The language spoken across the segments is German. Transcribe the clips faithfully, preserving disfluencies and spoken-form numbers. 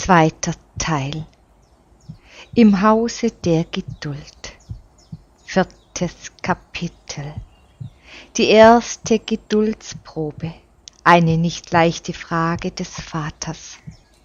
Zweiter Teil. Im Hause der Geduld. Viertes Kapitel. Die erste Geduldsprobe. Eine nicht leichte Frage des Vaters.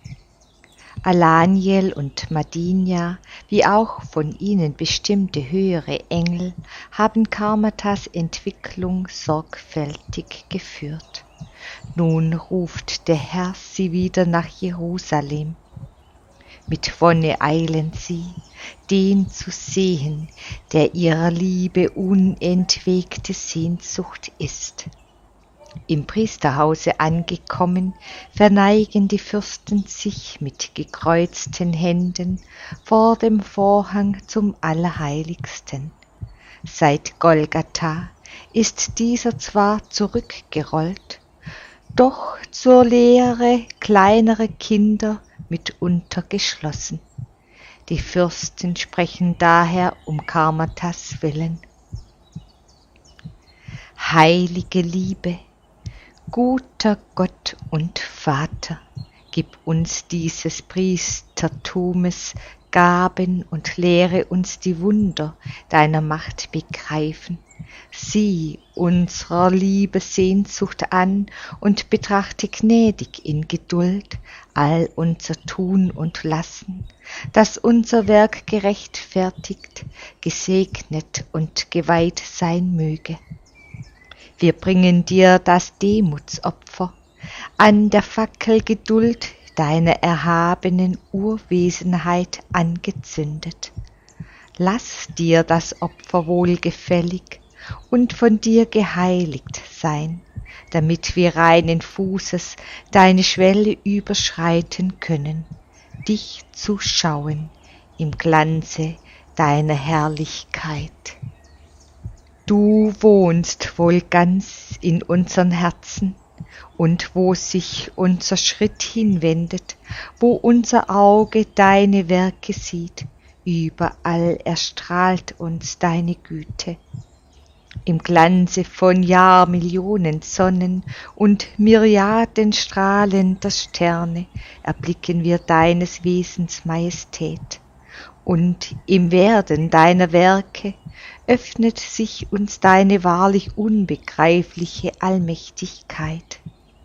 Alaniel und Madinia, wie auch von ihnen bestimmte höhere Engel, haben Karmatas Entwicklung sorgfältig geführt. Nun ruft der Herr sie wieder nach Jerusalem. Mit Wonne eilen sie, den zu sehen, der ihrer Liebe unentwegte Sehnsucht ist. Im Priesterhause angekommen, verneigen die Fürsten sich mit gekreuzten Händen vor dem Vorhang zum Allerheiligsten. Seit Golgatha ist dieser zwar zurückgerollt, doch zur Lehre kleinerer Kinder mitunter geschlossen. Die Fürsten sprechen daher um Karmatas willen. Heilige Liebe, guter Gott und Vater, gib uns dieses Priestertumes Gaben und lehre uns die Wunder deiner Macht begreifen. Sieh unserer Liebe Sehnsucht an und betrachte gnädig in Geduld all unser Tun und Lassen, dass unser Werk gerechtfertigt, gesegnet und geweiht sein möge. Wir bringen dir das Demutsopfer, an der Fackel Geduld deiner erhabenen Urwesenheit angezündet. Lass dir das Opfer wohlgefällig und von dir geheiligt sein, damit wir reinen Fußes deine Schwelle überschreiten können, dich zu schauen im Glanze deiner Herrlichkeit. Du wohnst wohl ganz in unseren Herzen, und wo sich unser Schritt hinwendet, wo unser Auge deine Werke sieht, überall erstrahlt uns deine Güte. Im Glanze von Jahrmillionen Sonnen und Myriaden strahlender Sterne erblicken wir deines Wesens Majestät, und im Werden deiner Werke öffnet sich uns deine wahrlich unbegreifliche Allmächtigkeit.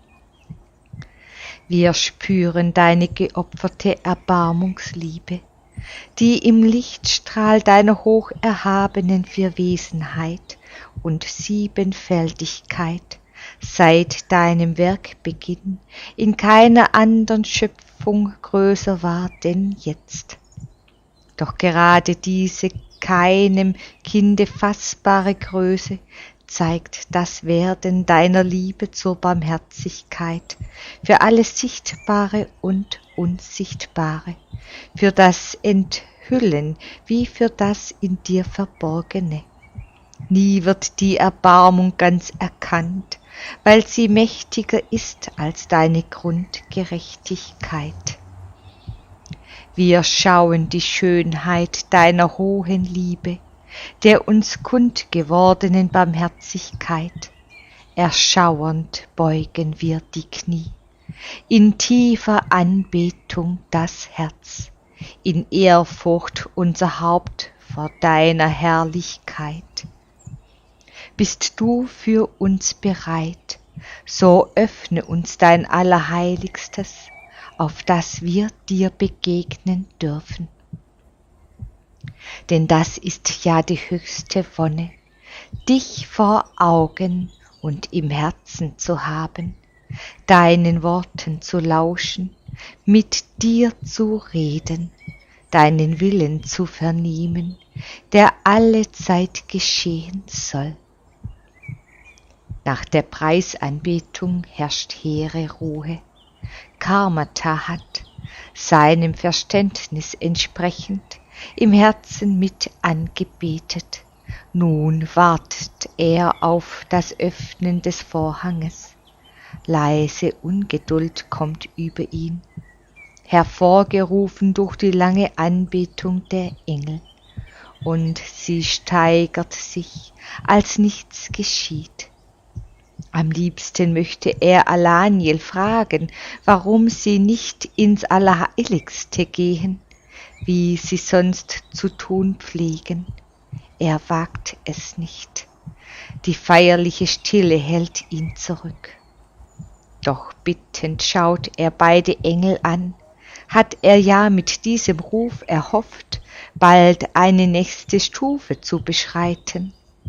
Wir spüren deine geopferte Erbarmungsliebe, die im Lichtstrahl deiner hocherhabenen Vierwesenheit und Siebenfältigkeit seit deinem Werkbeginn in keiner anderen Schöpfung größer war denn jetzt. Doch gerade diese keinem Kinde fassbare Größe zeigt das Werden deiner Liebe zur Barmherzigkeit für alles Sichtbare und Unsichtbare, für das Enthüllen wie für das in dir Verborgene. Nie wird die Erbarmung ganz erkannt, weil sie mächtiger ist als deine Grundgerechtigkeit. Wir schauen die Schönheit deiner hohen Liebe, der uns kundgewordenen Barmherzigkeit. Erschauernd beugen wir die Knie, in tiefer Anbetung das Herz, in Ehrfurcht unser Haupt vor deiner Herrlichkeit. Bist du für uns bereit, so öffne uns dein Allerheiligstes, auf das wir dir begegnen dürfen. Denn das ist ja die höchste Wonne, dich vor Augen und im Herzen zu haben, deinen Worten zu lauschen, mit dir zu reden, deinen Willen zu vernehmen, der alle Zeit geschehen soll. Nach der Preisanbetung herrscht hehre Ruhe. Karmata hat, seinem Verständnis entsprechend, im Herzen mit angebetet. Nun wartet er auf das Öffnen des Vorhanges. Leise Ungeduld kommt über ihn, hervorgerufen durch die lange Anbetung der Engel, und sie steigert sich, als nichts geschieht. Am liebsten möchte er Alaniel fragen, warum sie nicht ins Allerheiligste gehen, wie sie sonst zu tun pflegen. Er wagt es nicht. Die feierliche Stille hält ihn zurück. Doch bittend schaut er beide Engel an, hat er ja mit diesem Ruf erhofft, bald eine nächste Stufe zu beschreiten.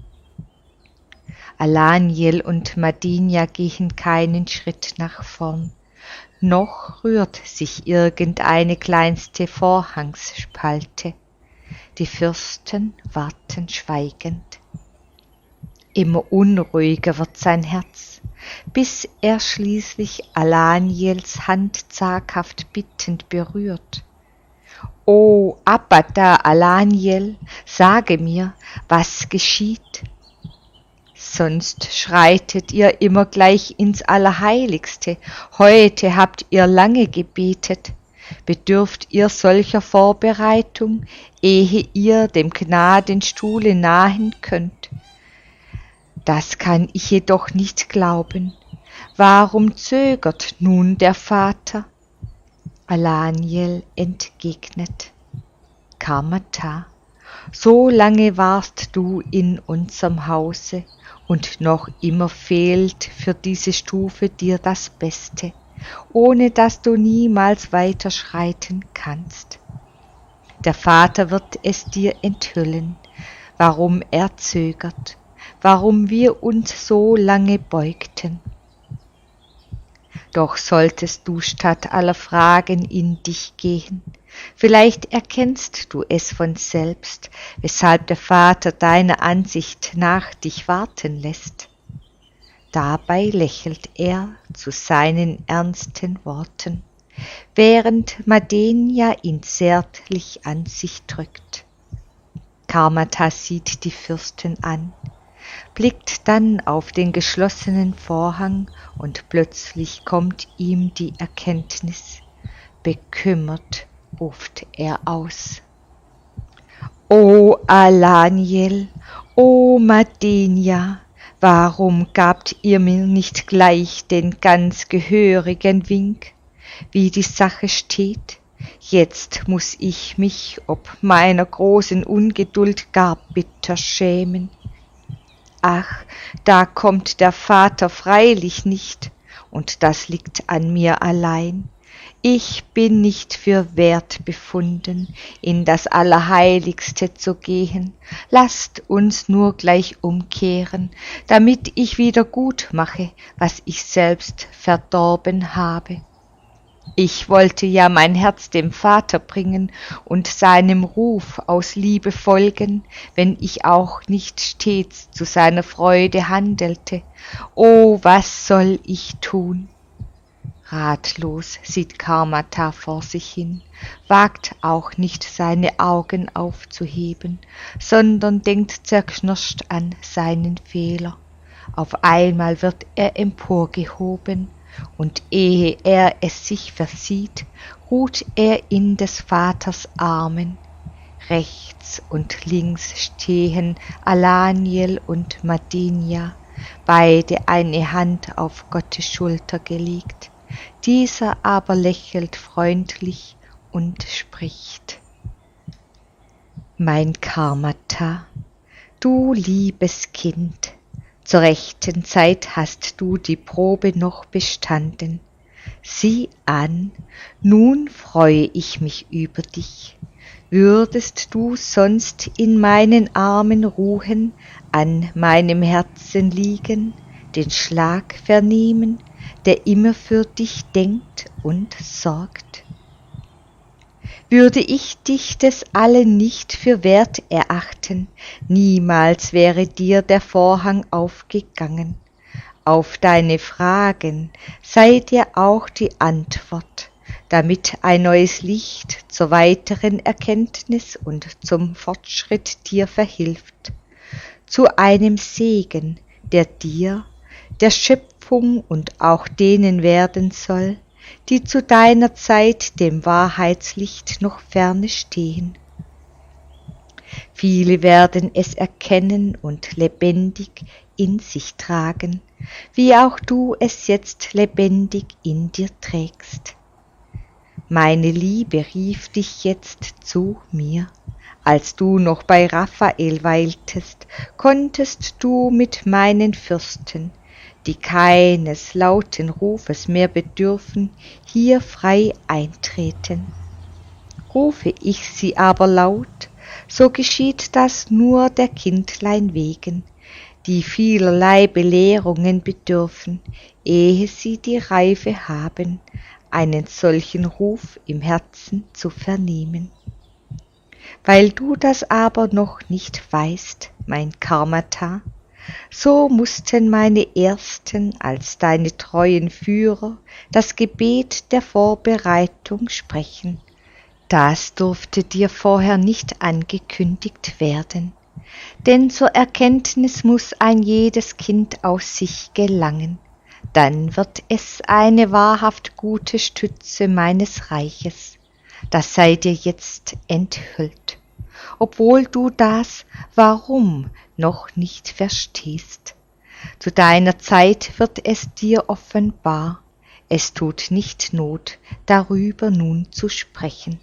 Alaniel und Madinia gehen keinen Schritt nach vorn, noch rührt sich irgendeine kleinste Vorhangsspalte. Die Fürsten warten schweigend. Immer unruhiger wird sein Herz, bis er schließlich Alaniels Hand zaghaft bittend berührt. »O Abbata Alaniel, sage mir, was geschieht? Sonst schreitet ihr immer gleich ins Allerheiligste. Heute habt ihr lange gebetet. Bedürft ihr solcher Vorbereitung, ehe ihr dem Gnadenstuhle nahen könnt? Das kann ich jedoch nicht glauben. Warum zögert nun der Vater?« Alaniel entgegnet: »Karmata, so lange warst du in unserem Hause, und noch immer fehlt für diese Stufe dir das Beste, ohne dass du niemals weiter schreiten kannst. Der Vater wird es dir enthüllen, warum er zögert, warum wir uns so lange beugten. Doch solltest du statt aller Fragen in dich gehen, vielleicht erkennst du es von selbst, weshalb der Vater deiner Ansicht nach dich warten lässt.« Dabei lächelt er zu seinen ernsten Worten, während Madinia ihn zärtlich an sich drückt. Karmata sieht die Fürsten an, blickt dann auf den geschlossenen Vorhang und plötzlich kommt ihm die Erkenntnis. Bekümmert ruft er aus: »O Alaniel, o Madinia, warum gabt ihr mir nicht gleich den ganz gehörigen Wink, wie die Sache steht? Jetzt muß ich mich ob meiner großen Ungeduld gar bitter schämen. Ach, da kommt der Vater freilich nicht, und das liegt an mir allein. Ich bin nicht für wert befunden, in das Allerheiligste zu gehen. Lasst uns nur gleich umkehren, damit ich wieder gut mache, was ich selbst verdorben habe. Ich wollte ja mein Herz dem Vater bringen und seinem Ruf aus Liebe folgen, wenn ich auch nicht stets zu seiner Freude handelte. O, was soll ich tun?« Ratlos sieht Karmata vor sich hin, wagt auch nicht seine Augen aufzuheben, sondern denkt zerknirscht an seinen Fehler. Auf einmal wird er emporgehoben, und ehe er es sich versieht, ruht er in des Vaters Armen. Rechts und links stehen Alaniel und Madinia, beide eine Hand auf Gottes Schulter gelegt. Dieser aber lächelt freundlich und spricht: »Mein Karmata, du liebes Kind, zur rechten Zeit hast du die Probe noch bestanden. Sieh an, nun freue ich mich über dich. Würdest du sonst in meinen Armen ruhen, an meinem Herzen liegen, den Schlag vernehmen, der immer für dich denkt und sorgt? Würde ich dich des Allen nicht für wert erachten, niemals wäre dir der Vorhang aufgegangen. Auf deine Fragen sei dir auch die Antwort, damit ein neues Licht zur weiteren Erkenntnis und zum Fortschritt dir verhilft, zu einem Segen, der dir, der Schöpfung und auch denen werden soll, die zu deiner Zeit dem Wahrheitslicht noch ferne stehen. Viele werden es erkennen und lebendig in sich tragen, wie auch du es jetzt lebendig in dir trägst. Meine Liebe rief dich jetzt zu mir. Als du noch bei Raphael weiltest, konntest du mit meinen Fürsten, die keines lauten Rufes mehr bedürfen, hier frei eintreten. Rufe ich sie aber laut, so geschieht das nur der Kindlein wegen, die vielerlei Belehrungen bedürfen, ehe sie die Reife haben, einen solchen Ruf im Herzen zu vernehmen. Weil du das aber noch nicht weißt, mein Karmata, so mussten meine Ersten als deine treuen Führer das Gebet der Vorbereitung sprechen. Das durfte dir vorher nicht angekündigt werden, denn zur Erkenntnis muss ein jedes Kind aus sich gelangen, dann wird es eine wahrhaft gute Stütze meines Reiches, das sei dir jetzt enthüllt, obwohl du das Warum noch nicht verstehst. Zu deiner Zeit wird es dir offenbar, es tut nicht Not, darüber nun zu sprechen.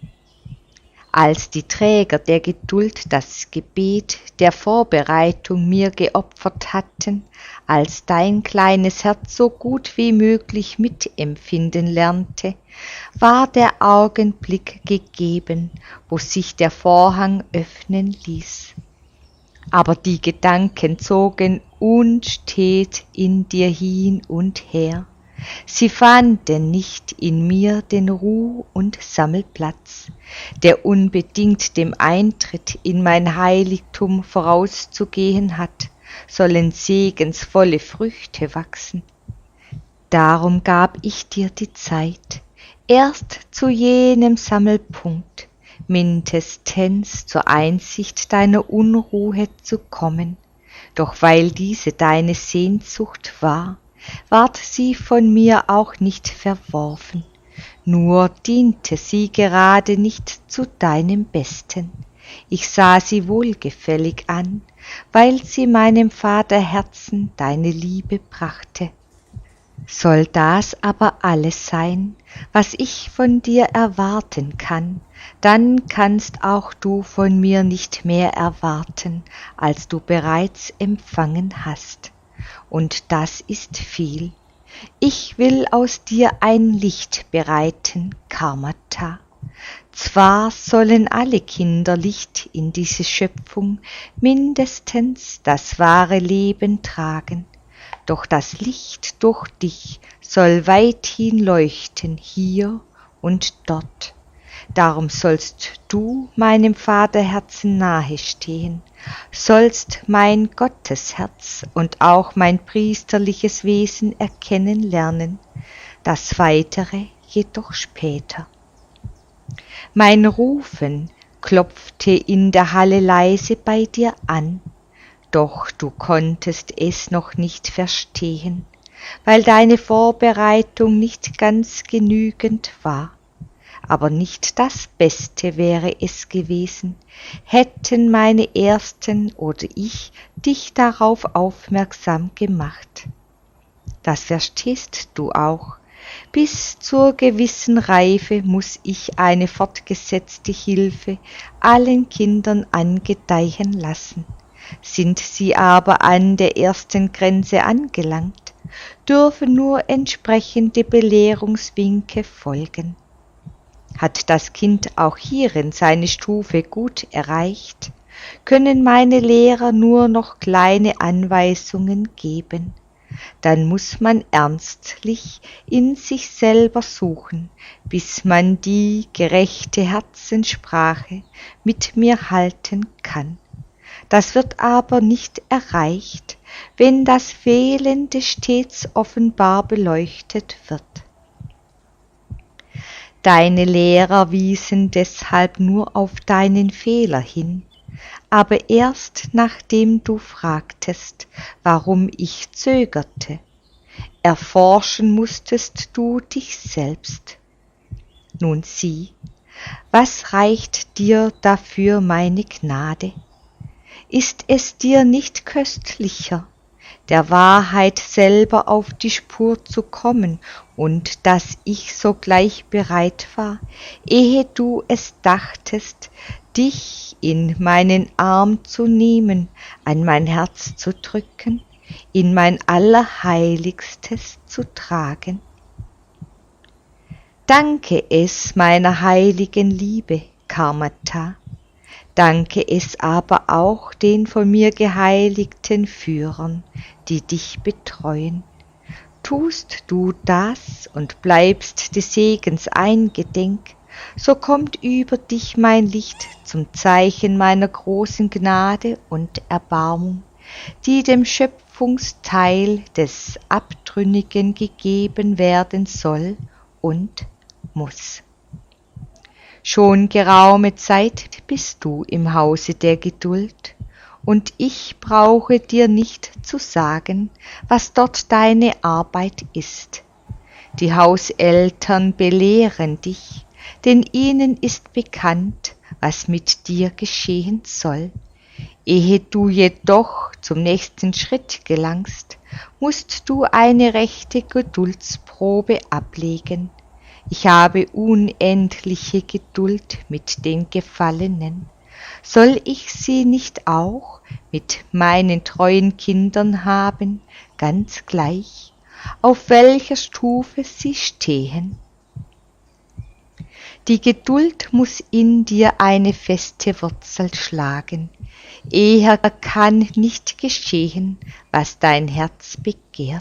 Als die Träger der Geduld das Gebet der Vorbereitung mir geopfert hatten, als dein kleines Herz so gut wie möglich mitempfinden lernte, war der Augenblick gegeben, wo sich der Vorhang öffnen ließ. Aber die Gedanken zogen unstet in dir hin und her, sie fanden nicht in mir den Ruh- und Sammelplatz, der unbedingt dem Eintritt in mein Heiligtum vorauszugehen hat, sollen segensvolle Früchte wachsen. Darum gab ich dir die Zeit, erst zu jenem Sammelpunkt, mindestens zur Einsicht deiner Unruhe zu kommen, doch weil diese deine Sehnsucht war, ward sie von mir auch nicht verworfen, nur diente sie gerade nicht zu deinem Besten. Ich sah sie wohlgefällig an, weil sie meinem Vaterherzen deine Liebe brachte. Soll das aber alles sein, was ich von dir erwarten kann, dann kannst auch du von mir nicht mehr erwarten, als du bereits empfangen hast. Und das ist viel. Ich will aus dir ein Licht bereiten, Karmata. Zwar sollen alle Kinder Licht in diese Schöpfung, mindestens das wahre Leben tragen, doch das Licht durch dich soll weithin leuchten hier und dort. Darum sollst du meinem Vaterherzen nahe stehen, sollst mein Gottesherz und auch mein priesterliches Wesen erkennen lernen, das Weitere jedoch später. Mein Rufen klopfte in der Halle leise bei dir an, doch du konntest es noch nicht verstehen, weil deine Vorbereitung nicht ganz genügend war. Aber nicht das Beste wäre es gewesen, hätten meine Ersten oder ich dich darauf aufmerksam gemacht. Das verstehst du auch. Bis zur gewissen Reife muß ich eine fortgesetzte Hilfe allen Kindern angedeihen lassen. Sind sie aber an der ersten Grenze angelangt, dürfen nur entsprechende Belehrungswinke folgen. Hat das Kind auch hierin seine Stufe gut erreicht, können meine Lehrer nur noch kleine Anweisungen geben. Dann muß man ernstlich in sich selber suchen, bis man die gerechte Herzenssprache mit mir halten kann. Das wird aber nicht erreicht, wenn das Fehlende stets offenbar beleuchtet wird. Deine Lehrer wiesen deshalb nur auf deinen Fehler hin, aber erst nachdem du fragtest, warum ich zögerte. Erforschen musstest du dich selbst. Nun sieh, was reicht dir dafür meine Gnade? Ist es dir nicht köstlicher, der Wahrheit selber auf die Spur zu kommen, und dass ich sogleich bereit war, ehe du es dachtest, dich in meinen Arm zu nehmen, an mein Herz zu drücken, in mein Allerheiligstes zu tragen? Danke es meiner heiligen Liebe, Karmata, danke es aber auch den von mir geheiligten Führern, die dich betreuen. Tust du das und bleibst des Segens eingedenk, so kommt über dich mein Licht zum Zeichen meiner großen Gnade und Erbarmung, die dem Schöpfungsteil des Abtrünnigen gegeben werden soll und muss. Schon geraume Zeit bist du im Hause der Geduld, und ich brauche dir nicht zu sagen, was dort deine Arbeit ist. Die Hauseltern belehren dich, denn ihnen ist bekannt, was mit dir geschehen soll. Ehe du jedoch zum nächsten Schritt gelangst, musst du eine rechte Geduldsprobe ablegen. Ich habe unendliche Geduld mit den Gefallenen. Soll ich sie nicht auch mit meinen treuen Kindern haben, ganz gleich, auf welcher Stufe sie stehen? Die Geduld muss in dir eine feste Wurzel schlagen. Eher kann nicht geschehen, was dein Herz begehrt.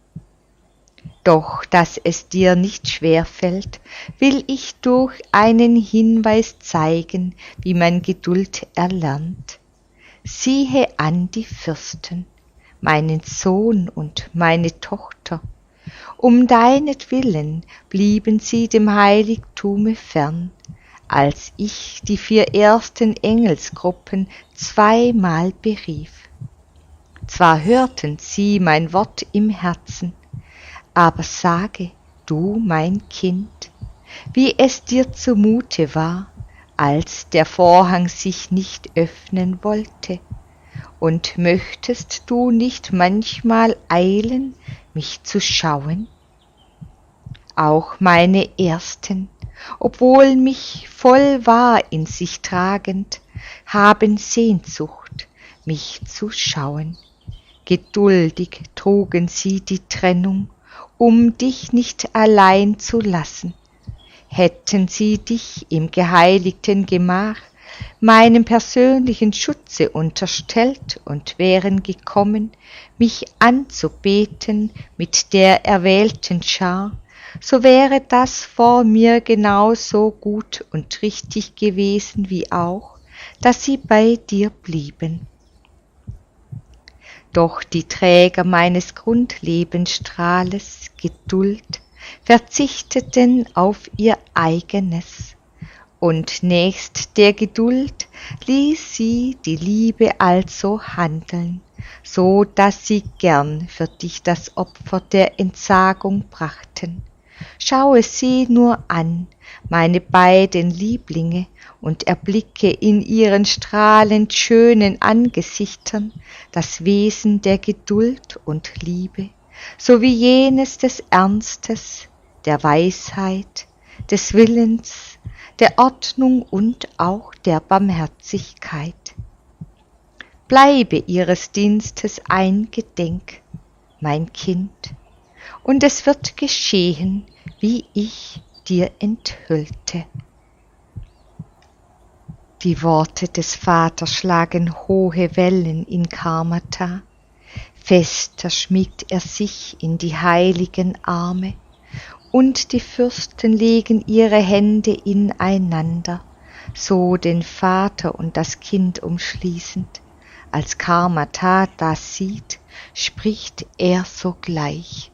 Doch, dass es dir nicht schwerfällt, will ich durch einen Hinweis zeigen, wie man Geduld erlernt. Siehe an die Fürsten, meinen Sohn und meine Tochter. Um deinetwillen blieben sie dem Heiligtume fern, als ich die vier ersten Engelsgruppen zweimal berief. Zwar hörten sie mein Wort im Herzen, aber sage, du, mein Kind, wie es dir zumute war, als der Vorhang sich nicht öffnen wollte, und möchtest du nicht manchmal eilen, mich zu schauen? Auch meine Ersten, obwohl mich voll wahr in sich tragend, haben Sehnsucht, mich zu schauen. Geduldig trugen sie die Trennung, um dich nicht allein zu lassen. Hätten sie dich im geheiligten Gemach meinem persönlichen Schutze unterstellt und wären gekommen, mich anzubeten mit der erwählten Schar, so wäre das vor mir genauso gut und richtig gewesen wie auch, dass sie bei dir blieben. Doch die Träger meines Grundlebensstrahles, Geduld, verzichteten auf ihr eigenes, und nächst der Geduld ließ sie die Liebe also handeln, so dass sie gern für dich das Opfer der Entsagung brachten. Schaue sie nur an, meine beiden Lieblinge, und erblicke in ihren strahlend schönen Angesichtern das Wesen der Geduld und Liebe, sowie jenes des Ernstes, der Weisheit, des Willens, der Ordnung und auch der Barmherzigkeit. Bleibe ihres Dienstes eingedenk, mein Kind, und es wird geschehen, wie ich dir enthüllte. Die Worte des Vaters schlagen hohe Wellen in Karmata, fester schmiegt er sich in die heiligen Arme, und die Fürsten legen ihre Hände ineinander, so den Vater und das Kind umschließend. Als Karmata das sieht, spricht er sogleich: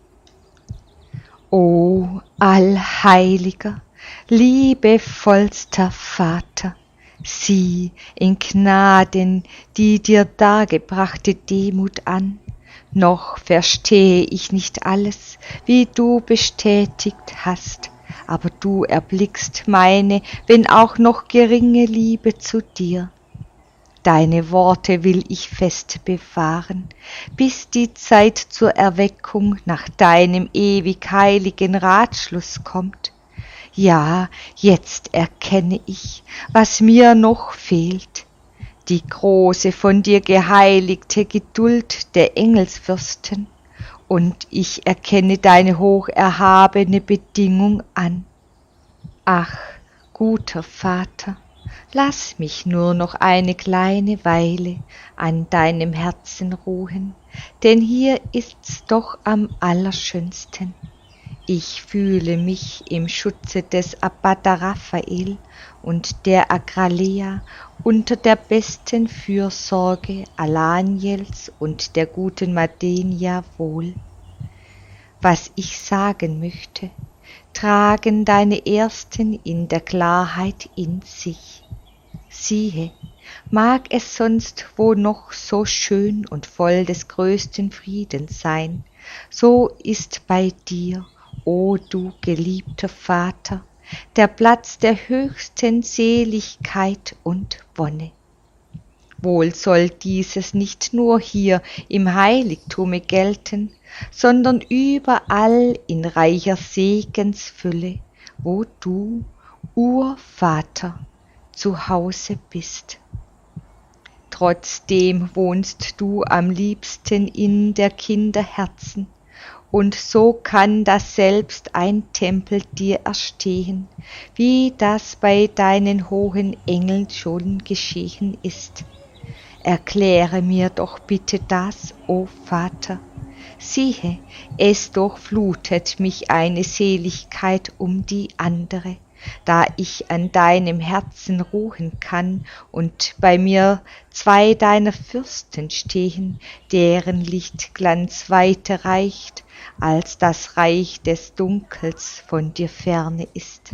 O allheiliger, liebevollster Vater, sieh in Gnaden die dir dargebrachte Demut an. Noch verstehe ich nicht alles, wie du bestätigt hast, aber du erblickst meine, wenn auch noch geringe Liebe zu dir. Deine Worte will ich fest bewahren, bis die Zeit zur Erweckung nach deinem ewig heiligen Ratschluss kommt. Ja, jetzt erkenne ich, was mir noch fehlt, die große von dir geheiligte Geduld der Engelsfürsten, und ich erkenne deine hocherhabene Bedingung an. Ach, guter Vater, lass mich nur noch eine kleine Weile an deinem Herzen ruhen, denn hier ist's doch am allerschönsten. Ich fühle mich im Schutze des Abate Raphael und der Agralea unter der besten Fürsorge Alaniels und der guten Madenia wohl. Was ich sagen möchte, tragen deine Ersten in der Klarheit in sich. Siehe, mag es sonst wo noch so schön und voll des größten Friedens sein, so ist bei dir, o du geliebter Vater, der Platz der höchsten Seligkeit und Wonne. Wohl soll dieses nicht nur hier im Heiligtume gelten, sondern überall in reicher Segensfülle, wo du, Urvater, zu Hause bist. Trotzdem wohnst du am liebsten in der Kinder Herzen, und so kann daselbst ein Tempel dir erstehen, wie das bei deinen hohen Engeln schon geschehen ist. Erkläre mir doch bitte das, o Vater. Siehe, es durchflutet mich eine Seligkeit um die andere, da ich an deinem Herzen ruhen kann und bei mir zwei deiner Fürsten stehen, deren Lichtglanz weiter reicht, als das Reich des Dunkels von dir ferne ist.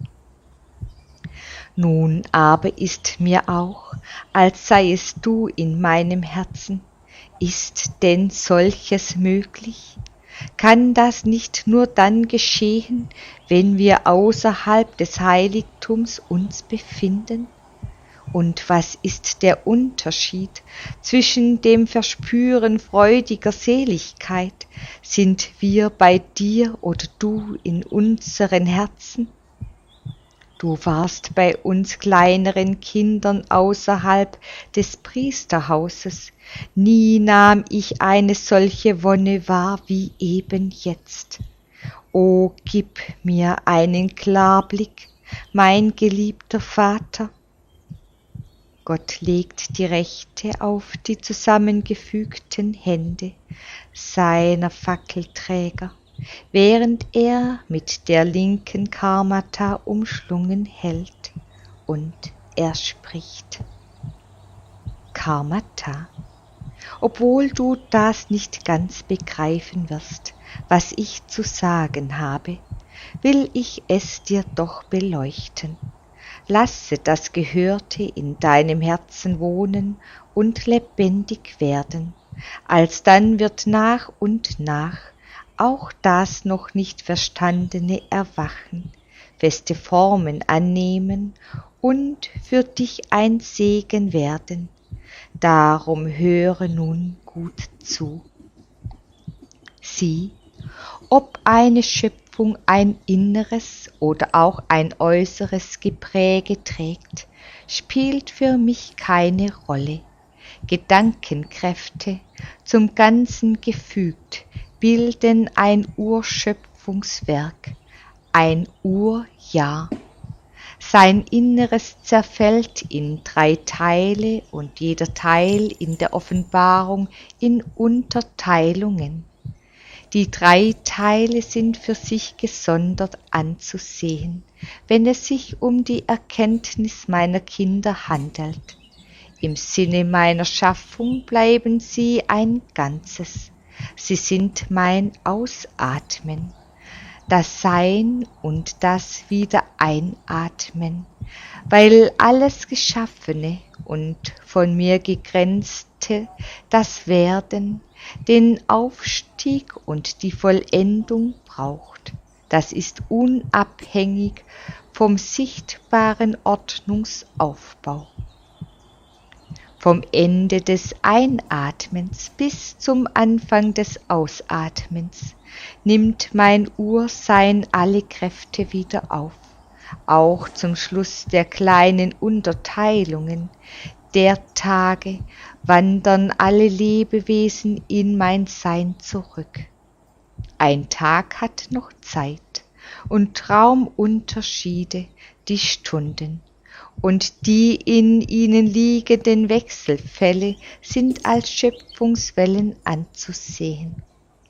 Nun aber ist mir auch, als seiest du in meinem Herzen. Ist denn solches möglich? Kann das nicht nur dann geschehen, wenn wir außerhalb des Heiligtums uns befinden? Und was ist der Unterschied zwischen dem Verspüren freudiger Seligkeit? Sind wir bei dir oder du in unseren Herzen? Du warst bei uns kleineren Kindern außerhalb des Priesterhauses. Nie nahm ich eine solche Wonne wahr wie eben jetzt. O, gib mir einen Klarblick, mein geliebter Vater. Gott legt die rechte auf die zusammengefügten Hände seiner Fackelträger, während er mit der linken Karmata umschlungen hält, und er spricht. Karmata, obwohl du das nicht ganz begreifen wirst, was ich zu sagen habe, will ich es dir doch beleuchten. Lasse das Gehörte in deinem Herzen wohnen und lebendig werden, alsdann wird nach und nach auch das noch nicht Verstandene erwachen, feste Formen annehmen und für dich ein Segen werden. Darum höre nun gut zu. Sieh, ob eine Schöpfung ein inneres oder auch ein äußeres Gepräge trägt, spielt für mich keine Rolle. Gedankenkräfte, zum Ganzen gefügt, bilden ein Urschöpfungswerk, ein Urjahr. Sein Inneres zerfällt in drei Teile und jeder Teil in der Offenbarung in Unterteilungen. Die drei Teile sind für sich gesondert anzusehen, wenn es sich um die Erkenntnis meiner Kinder handelt. Im Sinne meiner Schaffung bleiben sie ein Ganzes. Sie sind mein Ausatmen, das Sein und das Wieder-Einatmen, weil alles Geschaffene und von mir gegrenzte, das Werden, den Aufstieg und die Vollendung braucht, das ist unabhängig vom sichtbaren Ordnungsaufbau. Vom Ende des Einatmens bis zum Anfang des Ausatmens nimmt mein Ursein alle Kräfte wieder auf, auch zum Schluss der kleinen Unterteilungen der Tage wandern alle Lebewesen in mein Sein zurück. Ein Tag hat noch Zeit und Traumunterschiede die Stunden, und die in ihnen liegenden Wechselfälle sind als Schöpfungswellen anzusehen.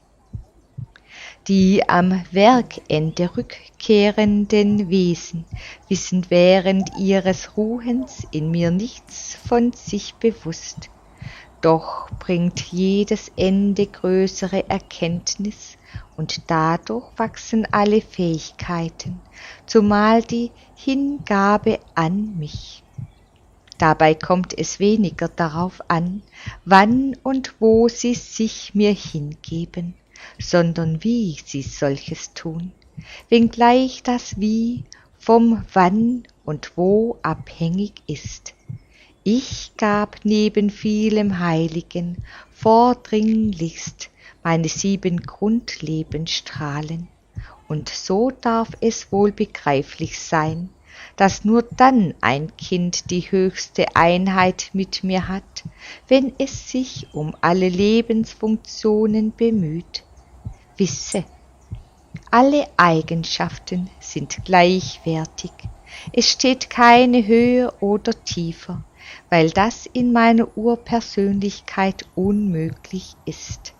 Die am Werkende rückkehrenden Wesen wissen während ihres Ruhens in mir nichts von sich bewusst, doch bringt jedes Ende größere Erkenntnis und dadurch wachsen alle Fähigkeiten, zumal die Hingabe an mich. Dabei kommt es weniger darauf an, wann und wo sie sich mir hingeben, sondern wie sie solches tun, wenngleich das Wie vom Wann und Wo abhängig ist. Ich gab neben vielem Heiligen vordringlichst meine sieben Grundlebensstrahlen, und so darf es wohl begreiflich sein, dass nur dann ein Kind die höchste Einheit mit mir hat, wenn es sich um alle Lebensfunktionen bemüht. Wisse, alle Eigenschaften sind gleichwertig, es steht keine höher oder tiefer, weil das in meiner Urpersönlichkeit unmöglich ist.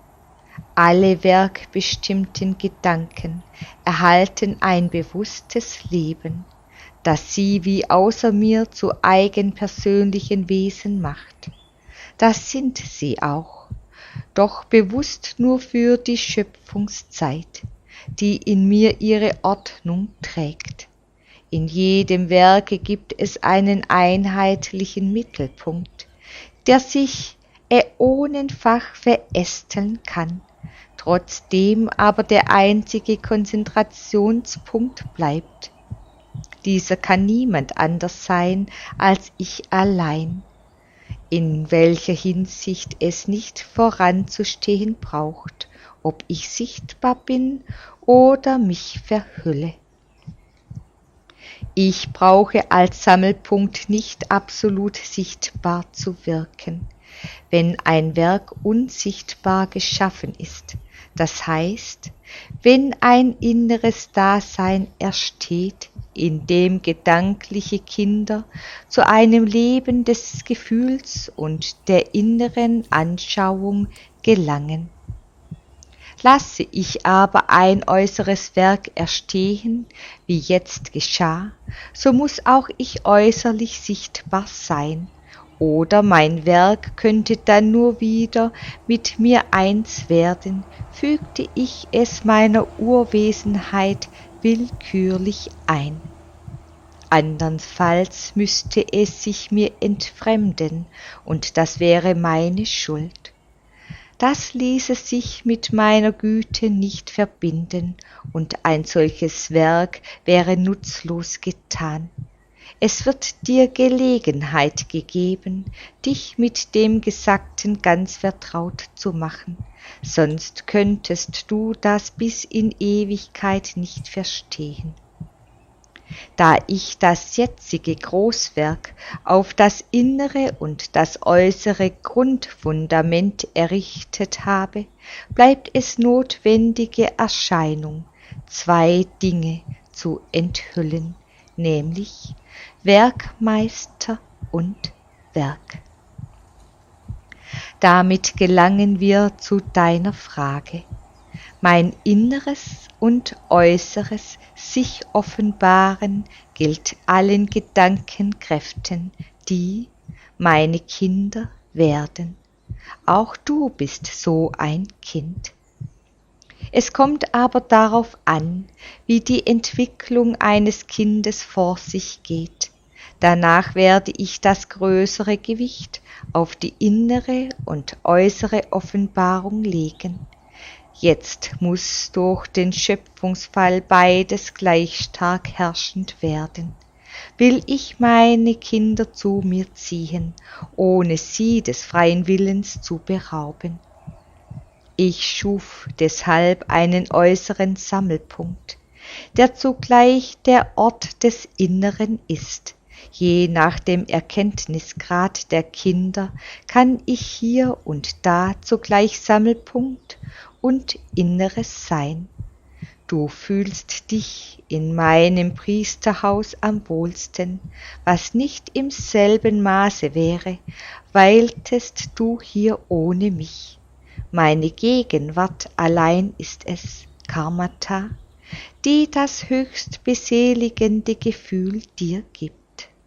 Alle werkbestimmten Gedanken erhalten ein bewusstes Leben, das sie wie außer mir zu eigenpersönlichen Wesen macht. Das sind sie auch, doch bewusst nur für die Schöpfungszeit, die in mir ihre Ordnung trägt. In jedem Werke gibt es einen einheitlichen Mittelpunkt, der sich äonenfach verästeln kann, trotzdem aber der einzige Konzentrationspunkt bleibt. Dieser kann niemand anders sein als ich allein, in welcher Hinsicht es nicht voranzustehen braucht, ob ich sichtbar bin oder mich verhülle. Ich brauche als Sammelpunkt nicht absolut sichtbar zu wirken, wenn ein Werk unsichtbar geschaffen ist, das heißt, wenn ein inneres Dasein ersteht, in dem gedankliche Kinder zu einem Leben des Gefühls und der inneren Anschauung gelangen. Lasse ich aber ein äußeres Werk erstehen, wie jetzt geschah, so muß auch ich äußerlich sichtbar sein, oder mein Werk könnte dann nur wieder mit mir eins werden, fügte ich es meiner Urwesenheit willkürlich ein. Andernfalls müsste es sich mir entfremden, und das wäre meine Schuld. Das ließe sich mit meiner Güte nicht verbinden, und ein solches Werk wäre nutzlos getan. Es wird dir Gelegenheit gegeben, dich mit dem Gesagten ganz vertraut zu machen, sonst könntest du das bis in Ewigkeit nicht verstehen. Da ich das jetzige Großwerk auf das innere und das äußere Grundfundament errichtet habe, bleibt es notwendige Erscheinung, zwei Dinge zu enthüllen, nämlich Werkmeister und Werk. Damit gelangen wir zu deiner Frage. Mein Inneres und Äußeres sich offenbaren gilt allen Gedankenkräften, die meine Kinder werden. Auch du bist so ein Kind. Es kommt aber darauf an, wie die Entwicklung eines Kindes vor sich geht. Danach werde ich das größere Gewicht auf die innere und äußere Offenbarung legen. Jetzt muß durch den Schöpfungsfall beides gleich stark herrschend werden. Will ich meine Kinder zu mir ziehen, ohne sie des freien Willens zu berauben. Ich schuf deshalb einen äußeren Sammelpunkt, der zugleich der Ort des Inneren ist. Je nach dem Erkenntnisgrad der Kinder kann ich hier und da zugleich Sammelpunkt und Inneres sein. Du fühlst dich in meinem Priesterhaus am wohlsten, was nicht im selben Maße wäre, weiltest du hier ohne mich. Meine Gegenwart allein ist es, Karmata, die das höchst beseligende Gefühl dir gibt.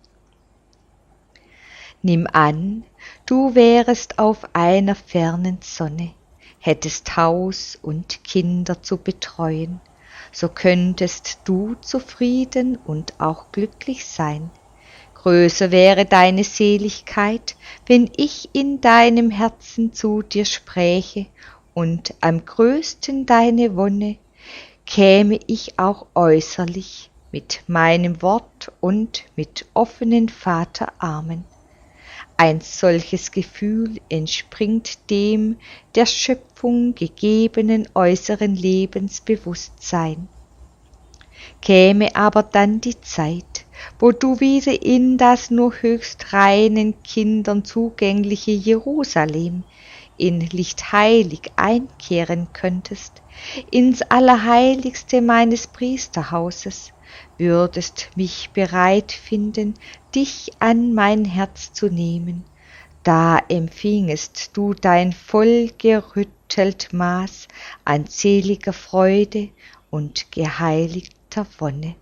Nimm an, du wärest auf einer fernen Sonne, hättest Haus und Kinder zu betreuen, so könntest du zufrieden und auch glücklich sein. Größer wäre deine Seligkeit, wenn ich in deinem Herzen zu dir spräche, und am größten deine Wonne, käme ich auch äußerlich mit meinem Wort und mit offenen Vaterarmen. Ein solches Gefühl entspringt dem der Schöpfung gegebenen äußeren Lebensbewusstsein. Käme aber dann die Zeit, wo du wieder in das nur höchst reinen Kindern zugängliche Jerusalem in Lichtheilig einkehren könntest, ins Allerheiligste meines Priesterhauses, würdest mich bereit finden, dich an mein Herz zu nehmen, da empfingest du dein vollgerüttelt Maß an seliger Freude und geheiligter Wonne.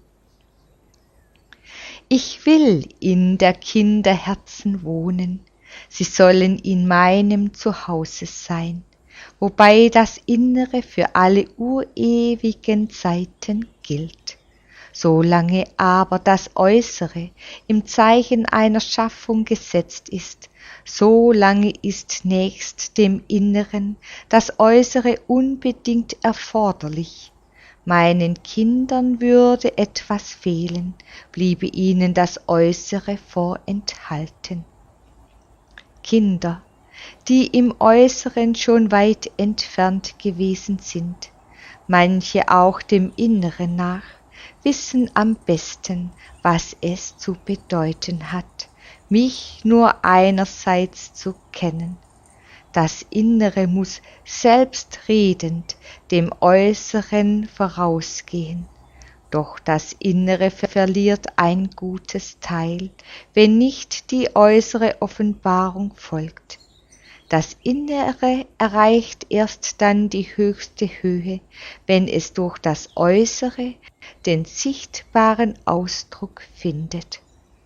Ich will in der Kinder Herzen wohnen, sie sollen in meinem Zuhause sein, wobei das Innere für alle urewigen Zeiten gilt. Solange aber das Äußere im Zeichen einer Schaffung gesetzt ist, so lange ist nächst dem Inneren das Äußere unbedingt erforderlich. Meinen Kindern würde etwas fehlen, bliebe ihnen das Äußere vorenthalten. Kinder, die im Äußeren schon weit entfernt gewesen sind, manche auch dem Inneren nach, wissen am besten, was es zu bedeuten hat, mich nur einerseits zu kennen. Das Innere muß selbstredend dem Äußeren vorausgehen, doch das Innere verliert ein gutes Teil, wenn nicht die äußere Offenbarung folgt. Das Innere erreicht erst dann die höchste Höhe, wenn es durch das Äußere den sichtbaren Ausdruck findet.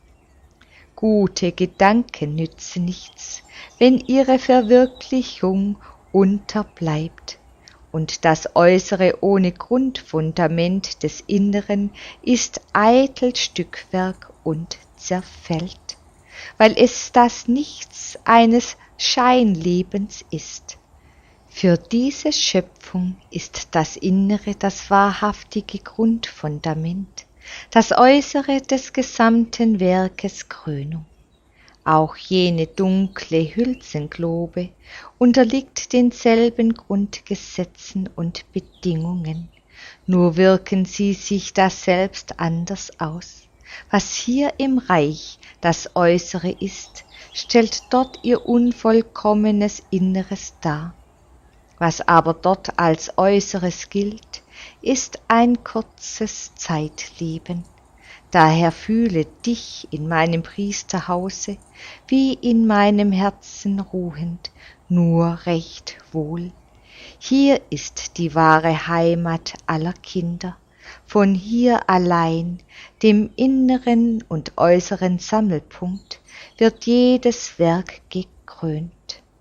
Gute Gedanken nützen nichts, wenn ihre Verwirklichung unterbleibt, und das Äußere ohne Grundfundament des Inneren ist eitel Stückwerk und zerfällt, weil es das Nichts eines Scheinlebens ist. Für diese Schöpfung ist das Innere das wahrhaftige Grundfundament, das Äußere des gesamten Werkes Krönung. Auch jene dunkle Hülsenglobe unterliegt denselben Grundgesetzen und Bedingungen, nur wirken sie sich daselbst anders aus. Was hier im Reich das Äußere ist, stellt dort ihr unvollkommenes Inneres dar. Was aber dort als Äußeres gilt, ist ein kurzes Zeitleben. Daher fühle dich in meinem Priesterhause wie in meinem Herzen ruhend, nur recht wohl. Hier ist die wahre Heimat aller Kinder, von hier allein, dem inneren und äußeren Sammelpunkt, wird jedes Werk gekrönt.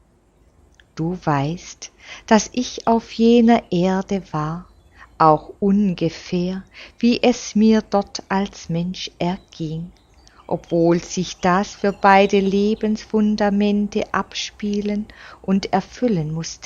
Du weißt, dass ich auf jener Erde war, auch ungefähr, wie es mir dort als Mensch erging, obwohl sich das für beide Lebensfundamente abspielen und erfüllen musste,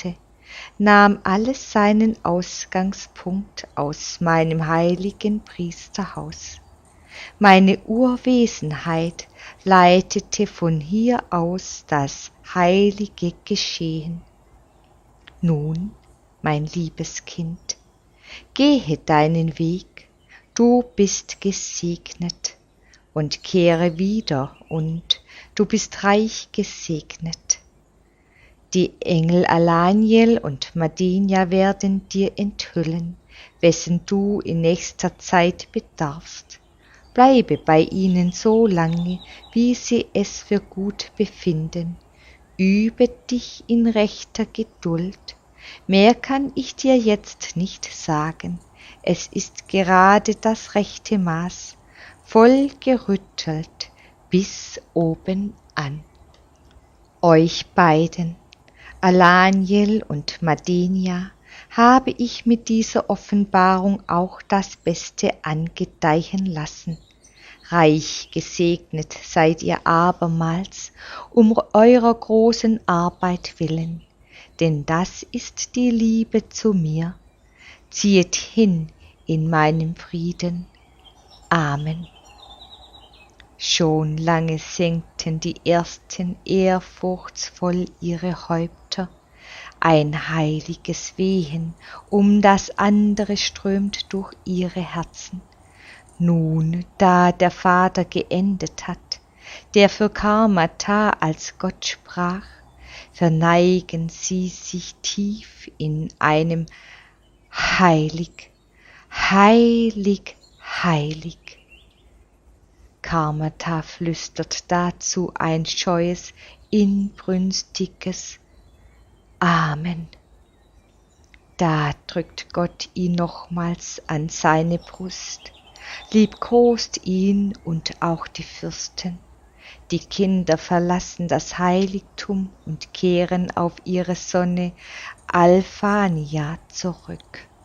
nahm alles seinen Ausgangspunkt aus meinem heiligen Priesterhaus. Meine Urwesenheit leitete von hier aus das heilige Geschehen. Nun, mein liebes Kind, gehe deinen Weg, du bist gesegnet, und kehre wieder, und du bist reich gesegnet. Die Engel Alaniel und Madenia werden dir enthüllen, wessen du in nächster Zeit bedarfst. Bleibe bei ihnen so lange, wie sie es für gut befinden. Übe dich in rechter Geduld. Mehr kann ich dir jetzt nicht sagen. Es ist gerade das rechte Maß, voll gerüttelt bis oben an. Euch beiden, Alaniel und Madenia, habe ich mit dieser Offenbarung auch das Beste angedeihen lassen. Reich gesegnet seid ihr abermals um eurer großen Arbeit willen, denn das ist die Liebe zu mir. Ziehet hin in meinem Frieden. Amen. Schon lange senkten die Ersten ehrfurchtsvoll ihre Häupter. Ein heiliges Wehen um das andere strömt durch ihre Herzen. Nun, da der Vater geendet hat, der für Karmata als Gott sprach, verneigen sie sich tief in einem Heilig, heilig, heilig. Karmata flüstert dazu ein scheues, inbrünstiges Amen. Da drückt Gott ihn nochmals an seine Brust, liebkost ihn und auch die Fürsten. Die Kinder verlassen das Heiligtum und kehren auf ihre Sonne Alphania zurück.